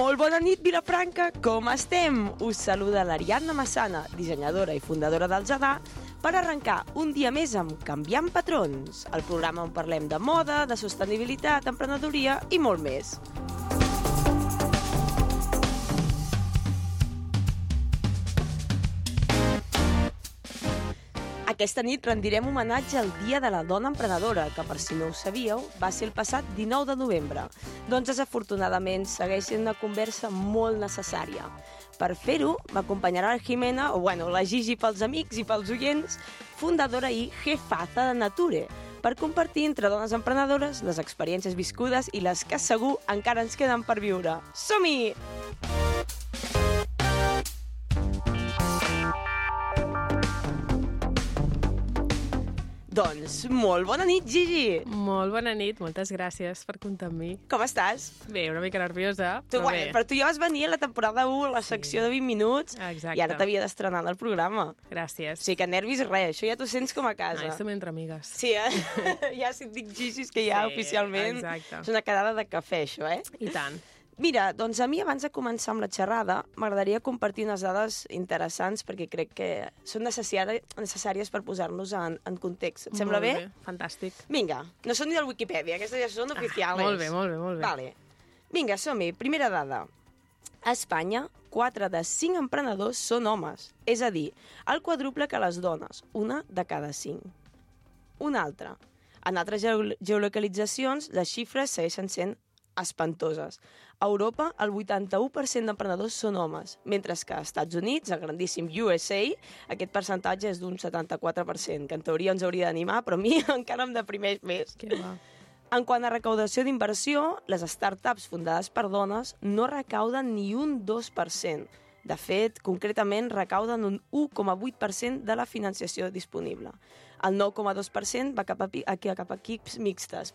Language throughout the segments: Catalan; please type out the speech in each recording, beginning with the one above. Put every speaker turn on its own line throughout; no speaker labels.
Molt bona nit, Vilafranca, com estem? Us saluda l'Ariadna Massana, dissenyadora i fundadora del Jadà, per arrencar un dia més amb Canviant Patrons, el programa on parlem de moda, de sostenibilitat, emprenedoria i molt més. Aquesta nit rendirem homenatge al Dia de la Dona Emprenedora, que, per si no ho sabíeu, va ser el passat 19 de novembre. Doncs, desafortunadament, segueix sent una conversa molt necessària. Per fer-ho, m'acompanyarà la Jimena, la Gigi pels amics i pels oients, fundadora i jefaza de Nature, per compartir entre dones emprenedores les experiències viscudes i les que segur encara ens queden per viure. Som-hi! Doncs, molt bona nit, Gigi!
Molt bona nit, moltes gràcies per comptar amb mi.
Com estàs?
Bé, una mica nerviosa,
però bé. Però tu ja vas venir a la temporada 1, a la secció de 20 minuts,
exacte.
I ara t'havia d'estrenar en el programa.
Gràcies.
O sigui que nervis res, això ja t'ho sents com a casa.
Estem entre amigues.
Sí, ja si et dic Gigi, que ja oficialment
exacte.
És una quedada de cafè, això,
I tant.
Mira, doncs a mi, abans de començar amb la xerrada, m'agradaria compartir unes dades interessants perquè crec que són necessàries per posar-nos en context. Et sembla bé?
Molt bé, fantàstic.
Vinga, no són ni del Wikipedia, aquestes ja són oficials.
Molt bé.
Vale. Vinga, som-hi. Primera dada. A Espanya, 4 de 5 emprenedors són homes, és a dir, el quadruple que les dones, una de cada 5. Una altra. En altres geolocalitzacions, les xifres segueixen sent espantoses. A Europa, el 81% d'emprenedors són homes, mentre que als Estats Units, el grandíssim USA, aquest percentatge és d'un 74%, que en teoria ens hauria d'animar, però a mi encara em deprimeix més.
Que va.
En quant a recaudació d'inversió, les startups fundades per dones no recauden ni un 2%. De fet, concretament, recauden un 1,8% de la financiació disponible. El 9,2% va cap a equips mixtes,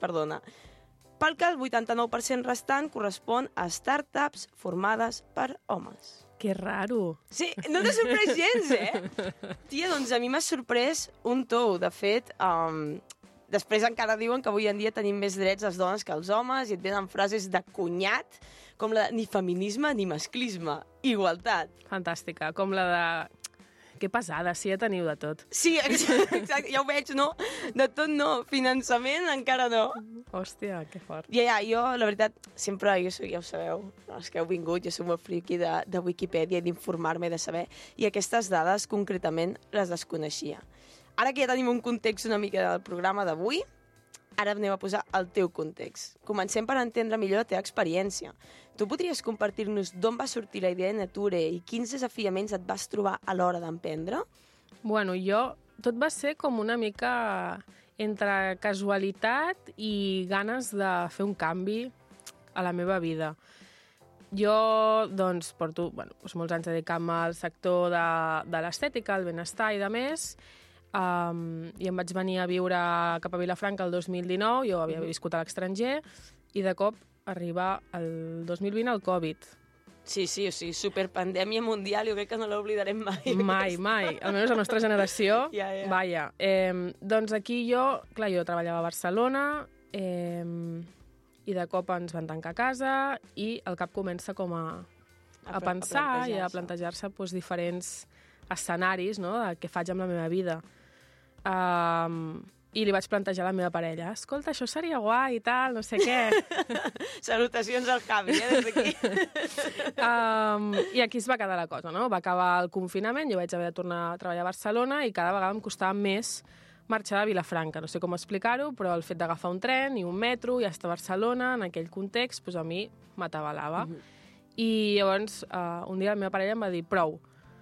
pel que el 89% restant correspon a startups formades per homes.
Que raro.
Sí, no t'ha sorprès gens, Tia, doncs a mi m'ha sorprès un tou. De fet, després encara diuen que avui en dia tenim més drets les dones que els homes i et venen frases de cunyat com la de ni feminisme ni masclisme. Igualtat.
Fantàstica, com la de... Que pesada, sí, ja teniu de tot.
Sí, exacte, ja ho veig, no? De tot no, finançament encara no.
Hòstia, que fort.
Ja, jo, la veritat, sempre, ja ho sabeu, els que heu vingut, jo soc molt friqui de Wikipedia i d'informar-me, de saber, i aquestes dades concretament les desconeixia. Ara que ja tenim un context una mica del programa d'avui, ara anem a posar el teu context. Comencem per entendre millor la teva experiència. Tu podries compartir-nos d'on va sortir la idea de Nature i quins desafiaments et vas trobar a l'hora d'emprendre?
Bueno, tot va ser com una mica entre casualitat i ganes de fer un canvi a la meva vida. Jo, doncs, porto molts anys dedicant-me al sector de l'estètica, el benestar i de més, i em vaig venir a viure cap a Vilafranca el 2019, jo havia viscut a l'estranger, i de cop arriba el 2020 el Covid.
Sí, o sigui, superpandèmia mundial, jo crec que no l'oblidarem mai.
Mai, almenys la nostra generació,
ja.
Vaja. Doncs aquí jo treballava a Barcelona, i de cop ens van tancar a casa, i el cap comença com a pensar i a plantejar-se diferents escenaris, no?, de què faig amb la meva vida. I li vaig plantejar a la meva parella, escolta, això seria guai i tal, no sé què.
Salutacions al Javi, des d'aquí.
I aquí es va quedar la cosa, no? Va acabar el confinament, jo vaig haver de tornar a treballar a Barcelona i cada vegada em costava més marxar de Vilafranca. No sé com explicar-ho, però el fet d'agafar un tren i un metro i estar a Barcelona, en aquell context, doncs a mi m'atabalava. I llavors, un dia la meva parella em va dir, prou,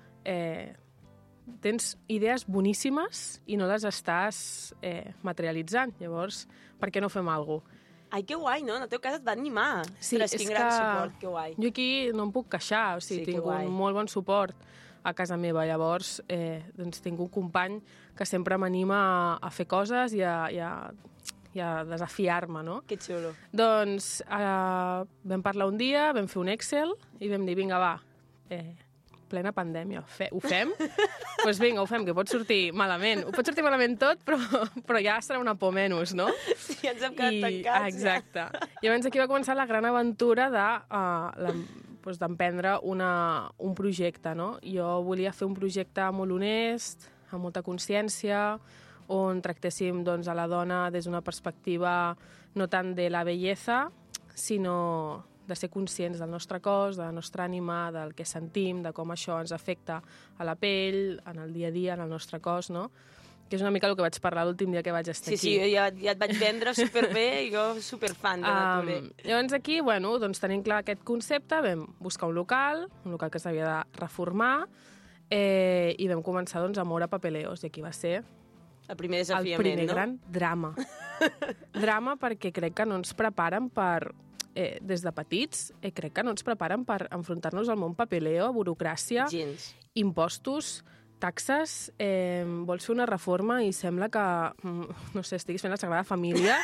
tens idees boníssimes i no les estàs materialitzant. Llavors, per què no fem alguna cosa?
Ai, que guai, no? En el teu cas et va animar.
Sí,
és que gran suport, que guai.
Jo aquí no em puc queixar, tinc un molt bon suport a casa meva. Llavors, doncs tinc un company que sempre m'anima a fer coses i a desafiar-me, no?
Que xulo.
Doncs vam parlar un dia, vam fer un Excel i vam dir, vinga, va, plena pandèmia. Ho fem? Doncs vinga, ho fem, que pot sortir malament. Pot sortir malament tot, però ja serà una por menys, no?
Sí, ens hem quedat tancats.
Exacte. I llavors aquí va començar la gran aventura de d'emprendre un projecte, no? Jo volia fer un projecte molt honest, amb molta consciència, on tractéssim doncs, a la dona des d'una perspectiva no tant de la bellesa, sinó de ser conscients del nostre cos, de la nostra ànima, del que sentim, de com això ens afecta a la pell, en el dia a dia, en el nostre cos, no? Que és una mica el que vaig parlar l'últim dia que vaig estar aquí.
Sí, ja et vaig vendre superbé i jo superfan de Nature.
Llavors aquí, bueno, doncs tenim clar aquest concepte, vam buscar un local que s'havia de reformar, i vam començar doncs, a moure papeleos, i aquí va ser
el primer desafiament,
el primer gran drama. Drama perquè crec que no ens preparen per... des de petits, crec que no ens preparen per enfrontar-nos al món papeleo, burocràcia, impostos, taxes, vols fer una reforma i sembla que, no sé, estiguis fent la Sagrada Família,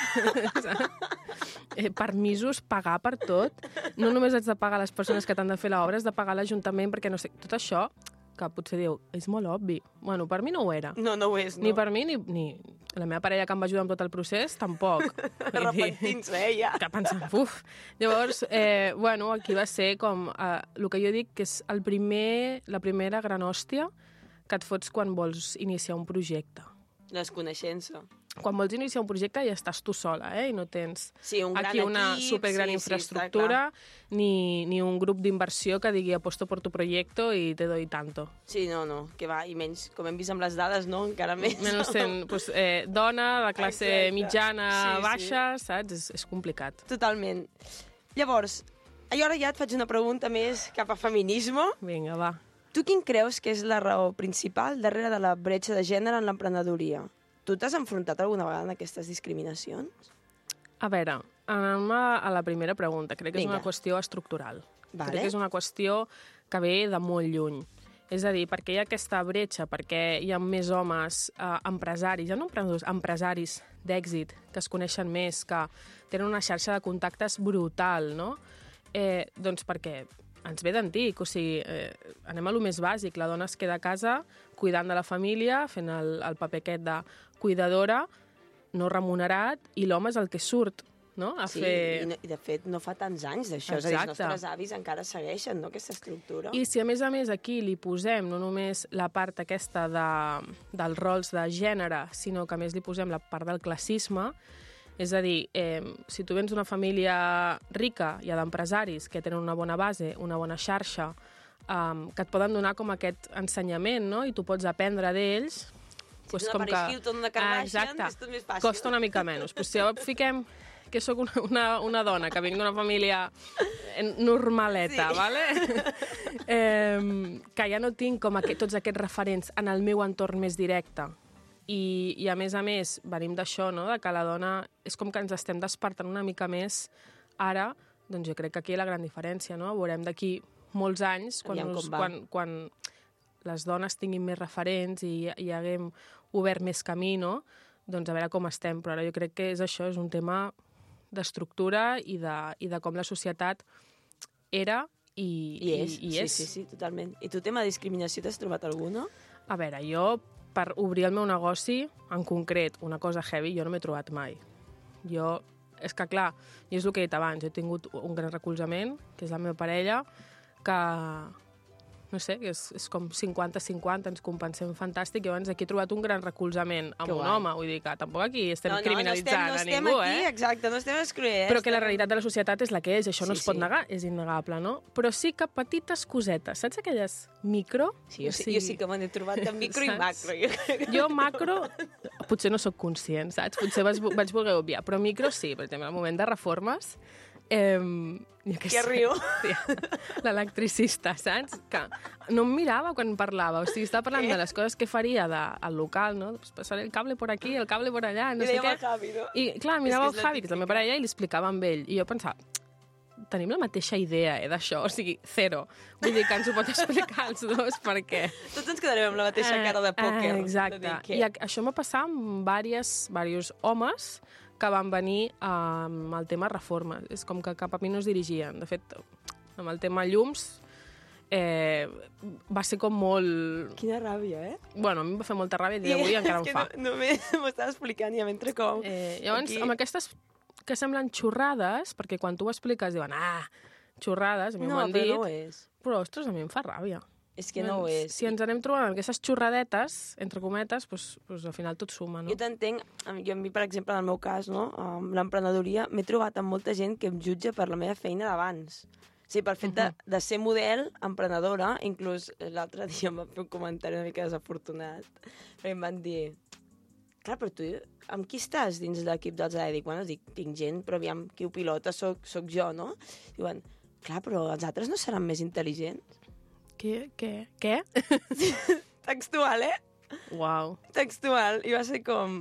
permisos, pagar per tot. No només has de pagar les persones que t'han de fer l'obra, has de pagar l'Ajuntament, perquè no sé, tot això, que potser diu, és molt obvi. Bueno, per mi no ho era.
No ho és, no.
Ni per mi, ni la meva parella que em va ajudar amb tot el procés, tampoc.
Repentint-se, ja.
Que pensant, uf. Llavors, bueno, aquí va ser com el que jo dic que és la primera gran hòstia que et fots quan vols iniciar un projecte.
Desconeixença.
Quan vols iniciar un projecte ja estàs tu sola, i no tens
aquí
una supergran infraestructura ni un grup d'inversió que digui aposto por tu proyecto i te doy tanto.
Sí, no, que va, i menys, com hem vist amb les dades, no? Encara més.
Menys sent dona, de classe mitjana, baixa, saps? És complicat.
Totalment. Llavors, ara ja et faig una pregunta més cap a feminisme.
Vinga, va.
Tu quin creus que és la raó principal darrere de la bretxa de gènere en l'emprenedoria? Tu t'has enfrontat alguna vegada a aquestes discriminacions?
A veure, anem a la primera pregunta. Crec que és una qüestió estructural. Crec que és una qüestió que ve de molt lluny. És a dir, perquè hi ha aquesta bretxa, perquè hi ha més homes empresaris, ja no emprenedors, empresaris d'èxit, que es coneixen més, que tenen una xarxa de contactes brutal, no? Doncs perquè ens ve d'antic, o sigui, anem a lo més bàsic, la dona es queda a casa cuidant de la família, fent el paper aquest de cuidadora, no remunerat, i l'home és el que surt, no?
I de fet no fa tants anys d'això, és a dir, els nostres avis encara segueixen, no?, aquesta estructura.
I si a més aquí li posem no només la part aquesta dels rols de gènere, sinó que a més li posem la part del classisme, és a dir, si tu vens d'una família rica i d'empresaris que tenen una bona base, una bona xarxa, que et poden donar com aquest ensenyament, no?, i tu pots aprendre d'ells.
Si ets una Paris Hilton, una Kardashian, és tot més fàcil.
Costa una mica menys. Si fiquem que sóc una dona, que vinc d'una família normaleta, vale? Que ja no tinc com tots aquests referents en el meu entorn més directe. I a més, venim d'això, no?, de que la dona és com que ens estem despertant una mica més ara, doncs jo crec que aquí hi ha la gran diferència, no? Veurem d'aquí molts anys, quan les dones tinguin més referents i haguem obert més camí, no?, doncs a veure com estem. Però ara jo crec que és això, és un tema d'estructura i de com la societat era i és.
Sí, totalment. I tu, tema de discriminació, t'has trobat alguna?
A veure, jo, per obrir el meu negoci, en concret, una cosa heavy, jo no m'he trobat mai. És que, clar, i és el que he dit abans, he tingut un gran recolzament, que és la meva parella, que, no sé, que és com 50-50, ens compensem fantàstic, i llavors aquí he trobat un gran recolzament amb un home, vull dir que tampoc aquí estem criminalitzant a ningú,
aquí, exacte, no estem excloent.
Però que la realitat de la societat és la que és, això no es pot negar, és innegable, no? Però sí que petites cosetes, saps aquelles micro?
Sí, jo sí que me n'he trobat de micro i macro.
Jo macro, potser no sóc conscient, saps? Potser vaig voler obviar, però micro sí, per exemple, al moment de reformes,
que riu.
L'electricista, saps? Que no em mirava quan parlava, o sigui, estava parlant de les coses que faria al local, no? Pues passaré el cable por aquí, el cable por allà, no sé què.
I Javi, no?
I clar, mirava el Javi, que és la meva parella, i li explicava amb ell. I jo pensava, tenim la mateixa idea d'això, o sigui, zero. Vull dir que ens ho pot explicar els dos, perquè...
Tots ens quedarem amb la mateixa cara de pòquer.
Exacte. I això m'ha passat amb diversos homes que van venir amb el tema reforma. És com que cap a mi no es dirigien. De fet, amb el tema llums, va ser com molt...
Quina ràbia,
Bueno, a mi em va fer molta ràbia i dia d'avui encara em fa.
Només m'ho estava explicant i mentre com...
Llavors, amb aquestes que semblen xorrades, perquè quan tu ho expliques diuen, xorrades, a mi m'ho han
però
dit,
no ho és.
però, ostres, a mi em fa ràbia.
És que no ho és.
Si ens anem trobant amb aquestes xorradetes, entre cometes, doncs al final tot suma, no?
Jo t'entenc, a mi, per exemple, en el meu cas, no, amb l'emprenedoria, m'he trobat amb molta gent que em jutja per la meva feina d'abans. O sigui, pel fet de ser model, emprenedora, inclús l'altre dia em va fer un comentari una mica desafortunat, perquè em van dir, clar, però tu amb qui estàs dins l'equip dels AE? Dic, bueno, tinc gent, però aviam, qui ho pilota soc jo, no? Diuen, clar, però els altres no seran més intel·ligents?
Què?
Textual, eh?
Uau.
Textual. I va ser com...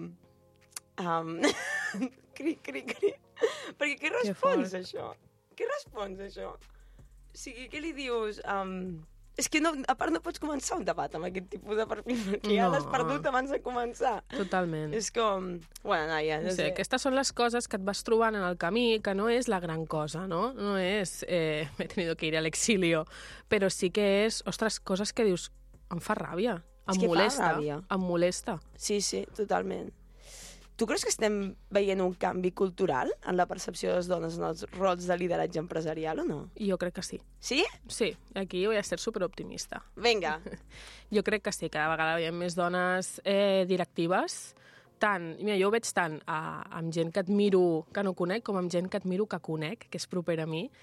Cri. Perquè què respons, això? Què respons, això? O sigui, què li dius? És que no, a part no pots començar un debat amb aquest tipus de perfil, perquè ja l'has perdut abans de començar.
Totalment.
És com... Bueno, noia, no sé.
Aquestes són les coses que et vas trobant en el camí, que no és la gran cosa, no? No és he tenido que ir al exilio, però sí que és, ostres, coses que dius, em fa ràbia, em molesta, em molesta.
Sí, totalment. Tu creus que estem veient un canvi cultural en la percepció de les dones en els rols de lideratge empresarial o no?
Jo crec que sí.
Sí?
Sí, aquí voy a ser superoptimista.
Vinga.
Jo crec que sí, cada vegada veiem més dones directives. Mira, jo ho veig tant amb gent que admiro que no conec com amb gent que admiro que conec, que és propera a mi.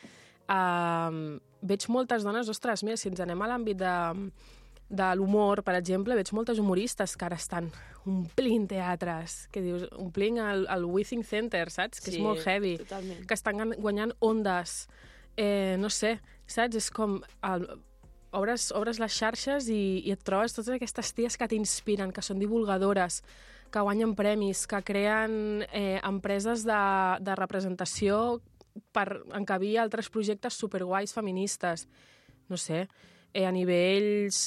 Veig moltes dones, ostres, mira, si ens anem a l'àmbit de l'humor, per exemple, veig moltes humoristes que ara estan omplint teatres, que dius, omplint el Withing Center, saps? Que és molt heavy.
Totalment.
Que estan guanyant ondes. No sé, saps? És com... Obres les xarxes i et trobes totes aquestes ties que t'inspiren, que són divulgadores, que guanyen premis, que creen empreses de representació per encabir altres projectes superguais feministes. No sé, a nivells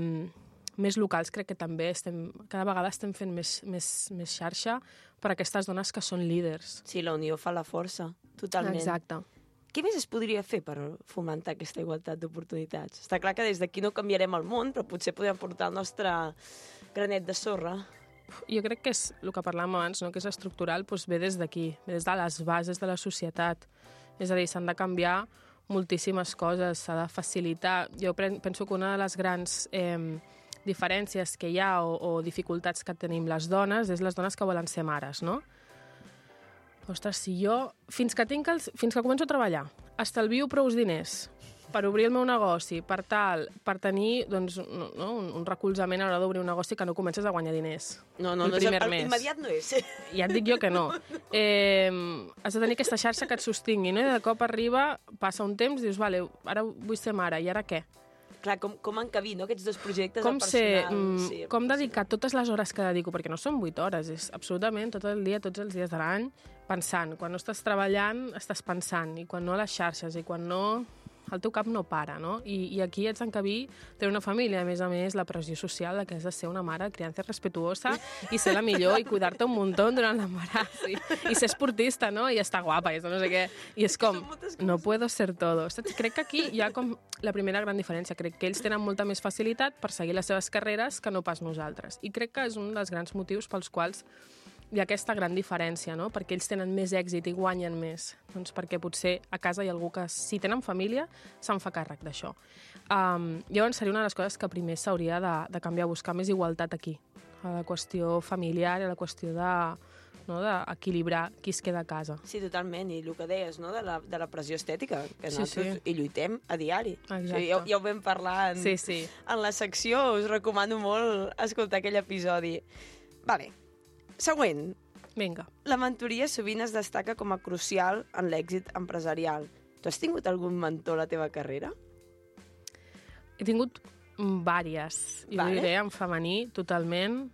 més locals crec que també cada vegada estem fent més xarxa per a aquestes dones que són líders.
Sí, la unió fa la força, totalment.
Exacte.
Què més es podria fer per fomentar aquesta igualtat d'oportunitats? Està clar que des d'aquí no canviarem el món, però potser podem portar el nostre granet de sorra.
Jo crec que és el que parlàvem abans, no? Que és estructural, doncs ve des d'aquí, ve des de les bases de la societat. És a dir, s'han de canviar moltíssimes coses, s'ha de facilitar. Jo penso que una de les grans diferències que hi ha o dificultats que tenim les dones és les dones que volen ser mares, no? Ostres, si jo, fins que començo a treballar, estalvio prous diners per obrir el meu negoci, per tenir doncs, un recolzament a l'hora d'obrir un negoci que no comences a guanyar diners.
No, immediat no és.
Ja et dic jo que no. Has de tenir aquesta xarxa que et sostingui, no? I de cop arriba, passa un temps, dius, vale, ara vull ser mare, i ara què?
Clar, com encabir, no?, aquests dos projectes al personal.
Com dedicar totes les hores que dedico, perquè no són 8 hores, és absolutament tot el dia, tots els dies de l'any, pensant. Quan no estàs treballant, estàs pensant, i quan no a les xarxes, i quan no... el teu cap no para, no? I aquí ets encabir tenir una família, a més, la pressió social de que has de ser una mare de criança respetuosa i ser la millor i cuidar-te un muntó durant l'embaràs i ser esportista, no? I estar guapa i no sé què. I és com, no puedo ser todo. Crec que aquí hi ha com la primera gran diferència. Crec que ells tenen molta més facilitat per seguir les seves carreres que no pas nosaltres. I crec que és un dels grans motius pels quals hi ha aquesta gran diferència, no? Perquè ells tenen més èxit i guanyen més. Doncs perquè potser a casa hi ha algú que, si tenen família, se'n fa càrrec d'això. Llavors seria una de les coses que primer s'hauria de canviar, buscar més igualtat aquí. A la qüestió familiar, a la qüestió d'equilibrar qui es queda a casa.
Sí, totalment. I el que deies, no?, de la pressió estètica, que nosaltres hi lluitem a diari.
Exacte.
O sigui, ja ho vam parlar en la secció. Us recomano molt escoltar aquell episodi. Vale. Següent.
Vinga.
La mentoria sovint es destaca com a crucial en l'èxit empresarial. Tu has tingut algun mentor a la teva carrera?
He tingut vàries. Jo diré en femení, totalment.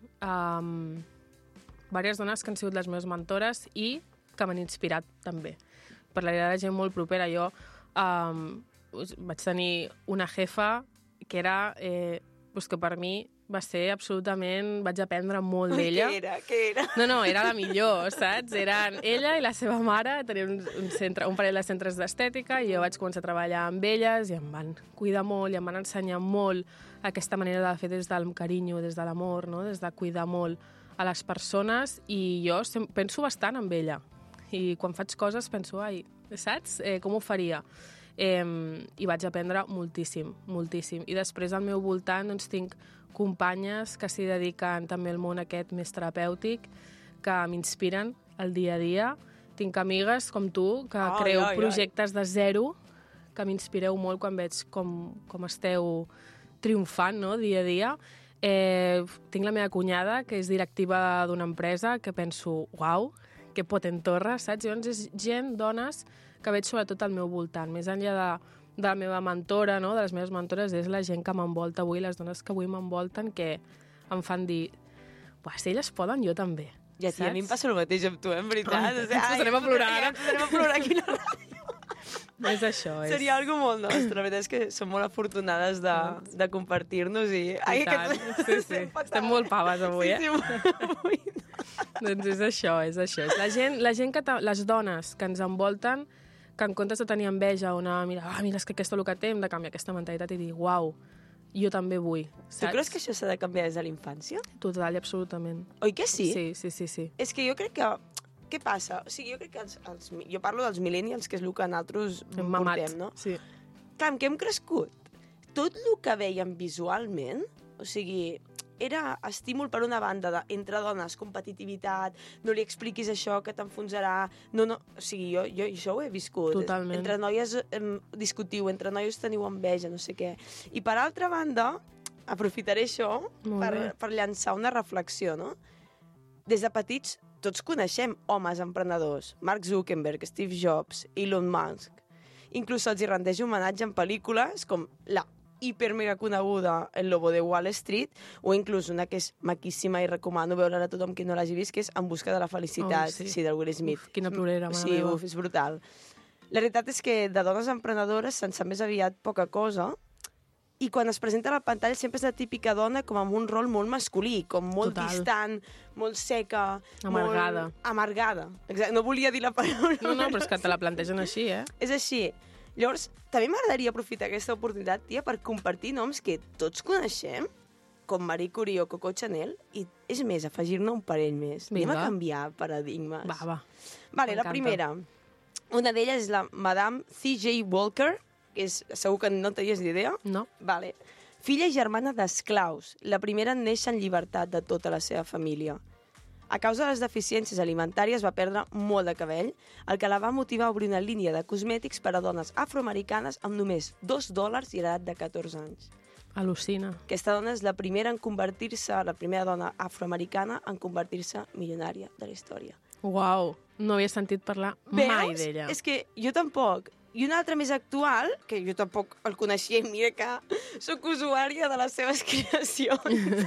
Vàries dones que han sigut les meves mentores i que m'han inspirat també. Parlaria de gent molt propera. Jo vaig tenir una jefa que era... que per mi va ser absolutament... Vaig aprendre molt d'ella.
Què era?
No, era la millor, saps? Eren ella i la seva mare, tenien un parell de centres d'estètica i jo vaig començar a treballar amb elles i em van cuidar molt i em van ensenyar molt aquesta manera de fer des del carinyo, des de l'amor, no? Des de cuidar molt a les persones i jo penso bastant en ella. I quan faig coses penso, saps? Com ho faria? i vaig aprendre moltíssim, moltíssim. I després al meu voltant doncs, tinc companyes que s'hi dediquen també al món aquest més terapèutic, que m'inspiren el dia a dia. Tinc amigues com tu, que creu projectes de zero, que m'inspireu molt quan veig com esteu triomfant, no?, dia a dia. Tinc la meva cunyada, que és directiva d'una empresa, que penso, uau, que potentorra, saps? Llavors és gent, dones, que veig sobretot al meu voltant. Més enllà de la meva mentora, no?, de les meves mentores, és la gent que m'envolta avui, les dones que avui m'envolten, que em fan dir, si elles poden, jo també.
Ja, tia, a mi em passa el mateix amb tu, en veritat.
Ens posarem a plorar ara.
Ens posarem a plorar aquí a la ràdio.
És això.
Seria algo molt nostre. La veritat és que som molt afortunades de compartir-nos i...
I tant, sí. Estem molt paves avui,
Sí, avui no.
Doncs és això. La gent les dones que ens envolten, que en comptes de tenir enveja o anar a mirar, mira, és que aquesta és el que té, hem de canviar aquesta mentalitat i dir, uau, jo també vull, saps?
Tu creus que això s'ha de canviar des de la infància?
Total i absolutament.
Oi que sí?
Sí.
És que jo crec que... Què passa? O sigui, jo crec que jo parlo dels millennials, que és el que nosaltres portem, no?
Sí.
Clar, amb què hem crescut? Tot el que veiem visualment, o sigui, era estímul per una banda entre dones, competitivitat, no li expliquis això que t'enfonsarà, no, o sigui, jo això ho he viscut.
Totalment.
Entre noies discutiu, entre noies teniu enveja, no sé què. I per altra banda, aprofitaré això per llançar una reflexió, no? Des de petits, tots coneixem homes emprenedors. Mark Zuckerberg, Steve Jobs, Elon Musk. Inclús els hi rendeix homenatge en pel·lícules com la hipermega coneguda El lobo de Wall Street, o inclús una que és maquíssima i recomano veure-la a tothom qui no l'hagi vist, que és En busca de la felicitat, sí, del Will Smith.
Quina plorera, mare
meva. Sí, és brutal. La veritat és que de dones emprenedores se'n sap més aviat poca cosa, i quan es presenta a la pantalla sempre és la típica dona com amb un rol molt masculí, com molt distant, molt seca...
Amargada.
Amargada. Exacte. No volia dir la paraula.
No, però és que te la plantegen així, eh?
És així. Llavors, també m'agradaria aprofitar aquesta oportunitat, tia, per compartir noms que tots coneixem, com Marie Curie o Coco Chanel, i és més, afegir-ne un parell més. Vinga. Anem a canviar paradigmes.
Va.
Vale, la primera. Una d'elles és la Madame C.J. Walker, que és, segur que no tenies ni idea.
No.
Vale. Filla i germana d'esclaus. La primera en néixer en llibertat de tota la seva família. A causa de les deficiències alimentàries va perdre molt de cabell, el que la va motivar a obrir una línia de cosmètics per a dones afroamericanes amb només $2 i a l'edat de 14 anys.
Al·lucina.
Aquesta dona és la primera en convertir-se, la primera dona afroamericana en convertir-se milionària de la història.
Uau, no havia sentit parlar mai d'ella.
És que jo tampoc. I un altre més actual, que jo tampoc el coneixia, i mira que sóc usuària de les seves creacions.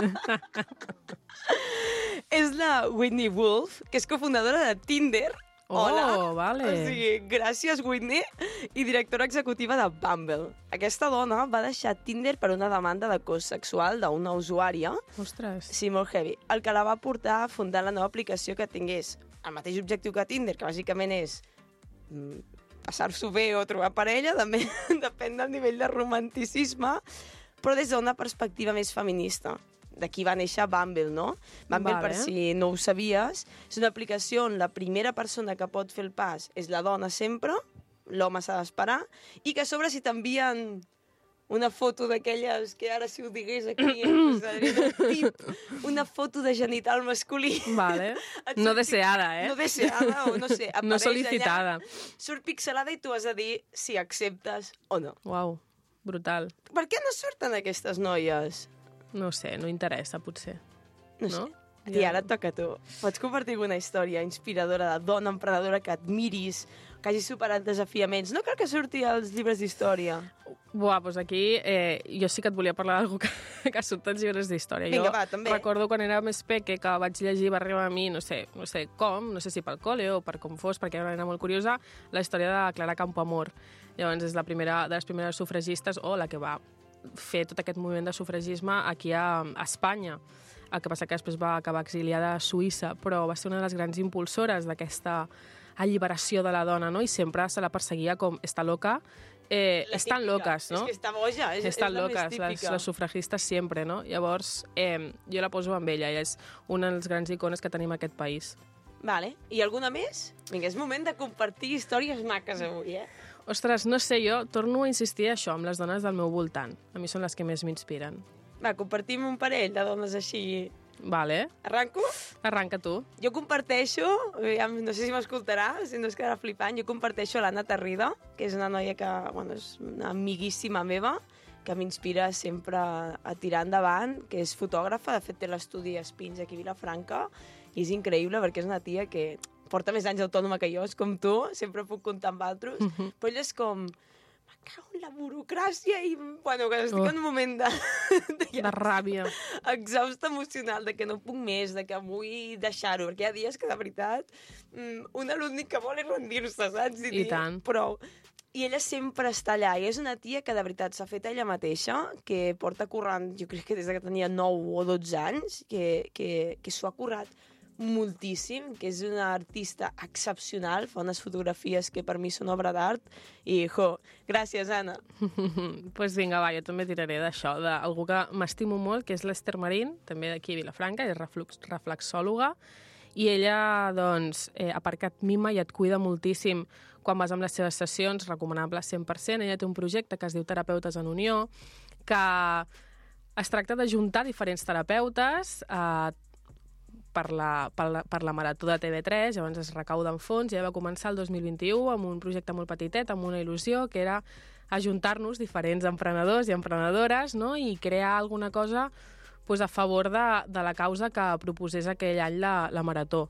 És la Whitney Wolf, que és cofundadora de Tinder. Hola.
Vale.
O sigui, gràcies, Whitney, i directora executiva de Bumble. Aquesta dona va deixar Tinder per una demanda d'acost sexual d'una usuària.
Ostres.
Sí, molt heavy. El que la va portar a fundar la nova aplicació que tingués el mateix objectiu que Tinder, que bàsicament és passar-s'ho bé o trobar parella, també depèn del nivell de romanticisme, però des d'una perspectiva més feminista. D'aquí va néixer Bumble, no? Bumble, per si no ho sabies, és una aplicació on la primera persona que pot fer el pas és la dona sempre, l'home s'ha d'esperar, i que a sobre si t'envien una foto d'aquelles que ara si ho digués aquí, una foto de genital masculí.
Vale. No deseada, eh?
No deseada, o no sé, apareix
no sol·licitada.
Allà, surt pixelada i tu has de dir si acceptes o no.
Uau, brutal.
Per què no surten aquestes noies?
No sé, no interessa, potser.
No sé. I ara et toca a tu. Pots compartir alguna història inspiradora de dona emprenedora que admiris, que hagi superat desafiaments? No cal que surti als llibres d'història.
Buah, doncs aquí jo sí que et volia parlar d'algú que surt als llibres d'història.
Vinga, va, també.
Recordo quan era més peque que vaig llegir, va arribar a mi, no sé com, no sé si pel col·le o per com fos, perquè era una nena molt curiosa, la història de Clara Campoamor. Llavors és la primera de les primeres sufragistes, o la que va fer tot aquest moviment de sufragisme aquí a Espanya. El que passa que després va acabar exiliada a Suïssa, però va ser una de les grans impulsores d'aquesta alliberació de la dona, no? I sempre se la perseguia com «està loca», estan loques, no?
És que està boja, és la més típica.
Les sufragistes sempre, no? Llavors, jo la poso amb ella, ella és una de les grans icones que tenim a aquest país.
Vale. I alguna més? Vinga, és moment de compartir històries maques avui, eh?
Ostres, no sé, jo torno a insistir això amb les dones del meu voltant. A mi són les que més m'inspiren.
Va, compartim un parell de dones així.
Vale.
Arranco?
Arranca tu.
Jo comparteixo, no sé si m'escoltarà, si no es quedarà flipant, jo comparteixo l'Anna Tarrida, que és una noia que, és una amiguíssima meva, que m'inspira sempre a tirar endavant, que és fotògrafa, de fet té l'estudi Espins aquí a Vilafranca, i és increïble perquè és una tia que porta més anys autònoma que jo, és com tu, sempre puc comptar amb altres, però ella és com... Me cago en la burocràcia i, que estic en un moment
de ràbia.
Exhausta emocional, de que no puc més, de que vull deixar-ho, perquè hi ha dies que, de veritat, l'únic que vol és rendir-se, saps?
I tant.
Prou. I ella sempre està allà, i és una tia que, de veritat, s'ha fet ella mateixa, que porta currant, jo crec que des que tenia 9 o 12 anys, que s'ho ha currat moltíssim, que és una artista excepcional, fa unes fotografies que per mi són obra d'art, i, gràcies, Anna.
Pues vinga, va, jo també tiraré d'això, d'algú que m'estimo molt, que és l'Ester Marín, també d'aquí a Vilafranca, és reflexòloga, i ella, doncs, ha aparcat mima i et cuida moltíssim quan vas amb les seves sessions, recomanable 100%. Ella té un projecte que es diu Terapeutes en Unió, que es tracta de juntar diferents terapeutes per la Marató de TV3, llavors es recauden fons, i ella va començar el 2021 amb un projecte molt petitet, amb una il·lusió, que era ajuntar-nos diferents emprenedors i emprenedores, no? I crear alguna cosa a favor de la causa que proposés aquell any la Marató.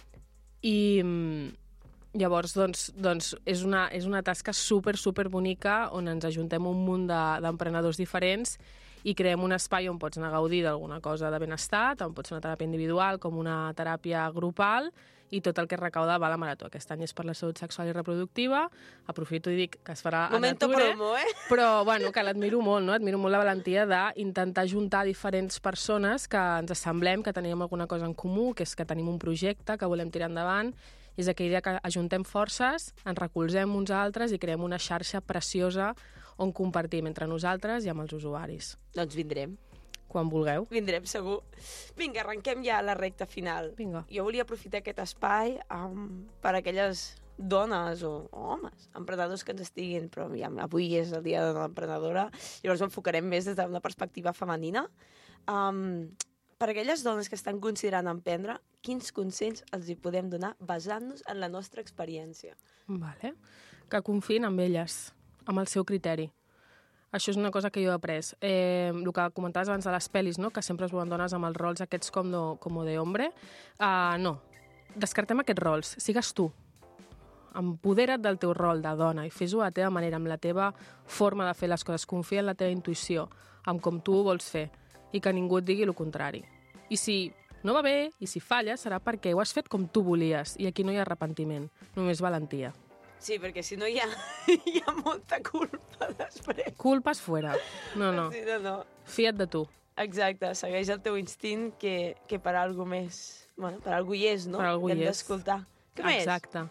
I llavors, doncs és una tasca super bonica on ens ajuntem un munt d'emprenedors diferents i creem un espai on pots anar a gaudir d'alguna cosa de benestar, tant pot ser una teràpia individual com una teràpia grupal, i tot el que es recauda va a la Marató. Aquest any és per la salut sexual i reproductiva. Aprofito i dic que es farà a
Momento
Nature.
promo,
Però, que l'admiro molt, no? Admiro molt la valentia d'intentar juntar diferents persones que ens assemblem, que tenim alguna cosa en comú, que és que tenim un projecte que volem tirar endavant. És aquella idea que ajuntem forces, ens recolzem uns a altres i creem una xarxa preciosa on compartim entre nosaltres i amb els usuaris.
Doncs vindrem.
Quan vulgueu.
Vindrem, segur. Vinga, arrenquem ja la recta final.
Vinga.
Jo volia aprofitar aquest espai per a aquelles dones o homes, emprenedors que ens estiguin, però ja, avui és el dia de l'emprenedora, llavors ho enfocarem més des d'una perspectiva femenina. Per a aquelles dones que estan considerant emprendre, quins consells els hi podem donar basant-nos en la nostra experiència?
Vale. Que confiïn en elles, amb el seu criteri. Això és una cosa que jo he après. El que comentaves abans de les pel·lis, no? Que sempre es veuen dones amb els rols aquests com de hombre. No. Descartem aquests rols. Sigues tu. Empodera't del teu rol de dona i fes-ho a la teva manera, amb la teva forma de fer les coses. Confia en la teva intuïció, amb com tu ho vols fer, i que ningú et digui el contrari. I si no va bé, i si falles, serà perquè ho has fet com tu volies, i aquí no hi ha arrepentiment, només valentia.
Sí, perquè si no hi ha molta culpa després.
Culpes fora. No.
Sí, no.
Fia't de tu.
Exacte, segueix el teu instint que per algú més... per algú hi és, no?
Per algú hi és.
Que hem d'escoltar. Què més?
Exacte.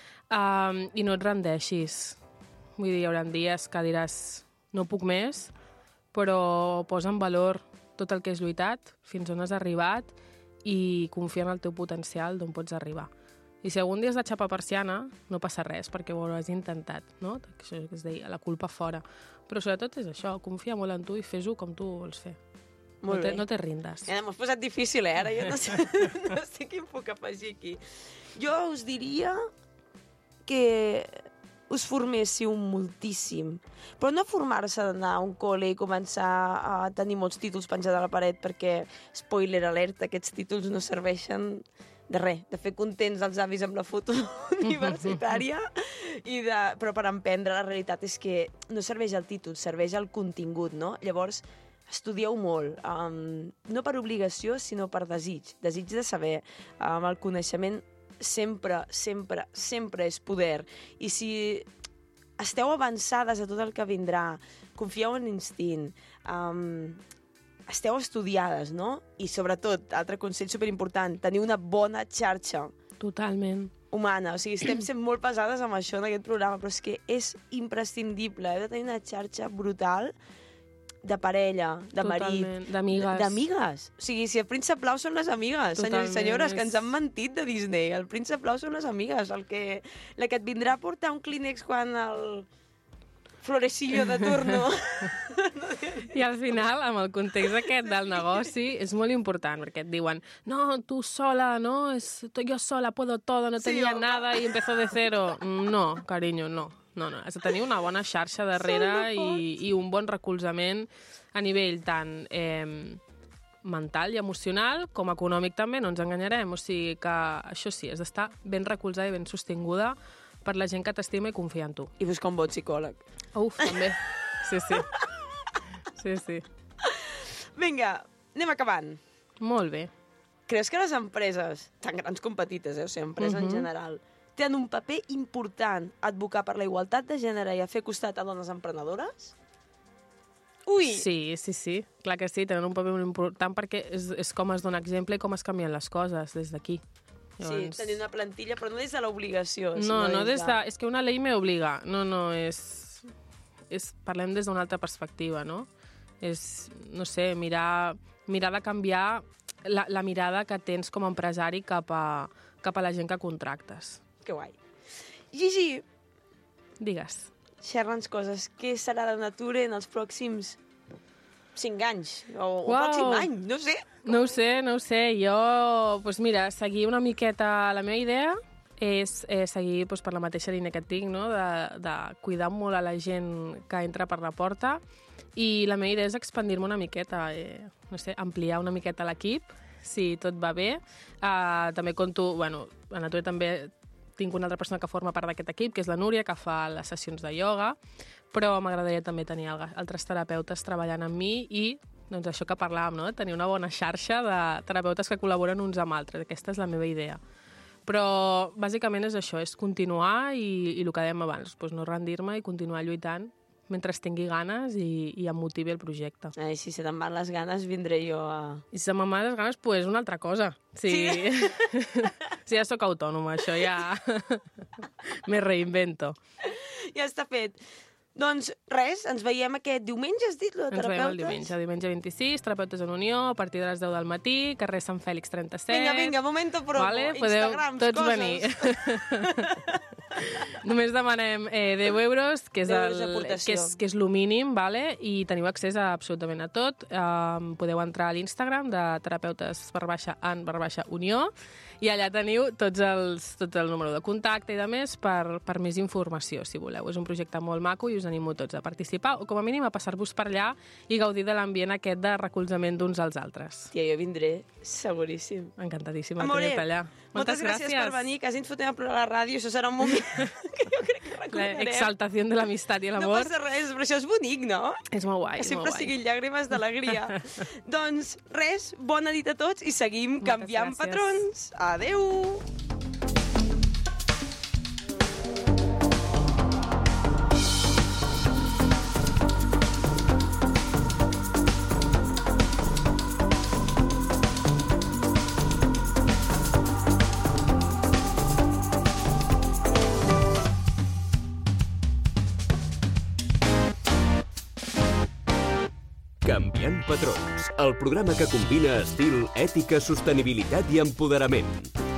I no et rendeixis. Vull dir, hi haurà dies que diràs no puc més, però posa en valor tot el que has lluitat, fins on has arribat, i confia en el teu potencial d'on pots arribar. I si algun dia has de xapar persiana, no passa res, perquè ho hauràs intentat, no? Això que es deia, la culpa fora. Però sobretot és això, confia molt en tu i fes-ho com tu vols fer.
Molt bé.
No te rindes.
M'has posat difícil, Ara jo no sé què em puc afegir aquí. Jo us diria que us forméssiu moltíssim. Però no formar-se d'anar a un col·le i començar a tenir molts títols penjats a la paret, perquè, spoiler alert, aquests títols no serveixen de res, de fer contents els avis amb la foto universitària, però per emprendre la realitat és que no serveix el títol, serveix el contingut, no? Llavors, estudieu molt, no per obligació, sinó per desig de saber. El coneixement sempre és poder. I si esteu avançades a tot el que vindrà, confieu en l'instint, esteu estudiades, no? I sobretot, altre consell superimportant, tenir una bona xarxa.
Totalment.
Humana. O sigui, estem sent molt pesades amb això en aquest programa, però és que és imprescindible. Heu de tenir una xarxa brutal de parella, de marit...
Totalment, d'amigues.
D'amigues. O sigui, si el príncep blau són les amigues, senyors i senyores, que ens han mentit de Disney. El príncep blau són les amigues. La que et vindrà a portar un Kleenex quan el florecillo de turno...
I al final, amb el context aquest del negoci, és molt important, perquè et diuen no, tu sola, no, yo sola puedo todo, no tenía nada y empezó de cero. No, carinyo, no. No, has de tenir una bona xarxa darrere i un bon recolzament a nivell tant mental i emocional com econòmic també, no ens enganyarem. O sigui que això sí, has d'estar ben recolzada i ben sostinguda per la gent que t'estima i confia en tu.
I buscar un bon psicòleg.
Uf, també. Sí, sí. Sí, sí.
Vinga, anem acabant.
Molt bé.
Creus que les empreses, tan grans com petites, o sigui, empreses en general, tenen un paper important a advocar per la igualtat de gènere i a fer costat a dones emprenedores? Ui!
Sí. Clar que sí, tenen un paper molt important perquè és com es dona exemple i com es canvien les coses des d'aquí.
Llavors... Sí, tenir una plantilla, però no des de l'obligació.
No des de... És que una llei me obliga. No, parlem des d'una altra perspectiva, no? És, no sé, mirar de canviar la mirada que tens com a empresari cap a la gent que contractes.
Que guai. Gigi!
Digues.
Xerra'ns coses. Què serà de Nature en els pròxims 5 anys? O pròxim any? No sé.
No ho sé. Jo, doncs mira, seguir una miqueta... La meva idea és seguir per la mateixa línia que et dic, no? De cuidar molt a la gent que entra per la porta. I la meva idea és expandir-me una miqueta, no sé, ampliar una miqueta l'equip, si tot va bé. També conto... Bueno, a Nature també tinc una altra persona que forma part d'aquest equip, que és la Núria, que fa les sessions de ioga, però m'agradaria també tenir altres terapeutes treballant amb mi i doncs això que parlàvem, no? Tenir una bona xarxa de terapeutes que col·laboren uns amb altres. Aquesta és la meva idea. Però bàsicament és això, és continuar i el que dèiem abans, doncs no rendir-me i continuar lluitant mentre tingui ganes i em motivi el projecte.
Ai, si se te'n van les ganes, vindré jo a...
I si se me'n van les ganes, doncs una altra cosa. Sí. Sí, ja sóc autònoma, això ja... Me reinvento.
Ja està fet. Doncs res, ens veiem aquest diumenge, has dit, de terapeutes?
Ens veiem el diumenge 26, Terapeutes en Unió, a partir de les 10 del matí, carrer Sant Fèlix 37.
Vinga, momento promo,
vale?
Instagrams,
tots
coses.
Venir. Només demanem 10 euros, que és el mínim, vale? I teniu accés a absolutament a tot. Podeu entrar a l'Instagram de terapeutes_en_unió i allà teniu tot el número de contacte i de més per més informació, si voleu. És un projecte molt maco i us animo tots a participar o com a mínim a passar-vos per allà i gaudir de l'ambient aquest de recolzament d'uns als altres.
Tia, jo vindré, seguríssim.
Encantadíssima de tenir-te allà.
Moltes gràcies per venir, quasi ens fotem a plorar a la ràdio, això serà un moment que jo crec que recordarem.
L'exaltació de l'amistat i l'amor.
No passa res, però això és bonic, no?
És molt guai,
que sempre siguin llàgrimes d'alegria. Doncs res, bona nit a tots i seguim canviant patrons. Adeu!
Canviant patrons, el programa que combina estil, ètica, sostenibilitat i empoderament.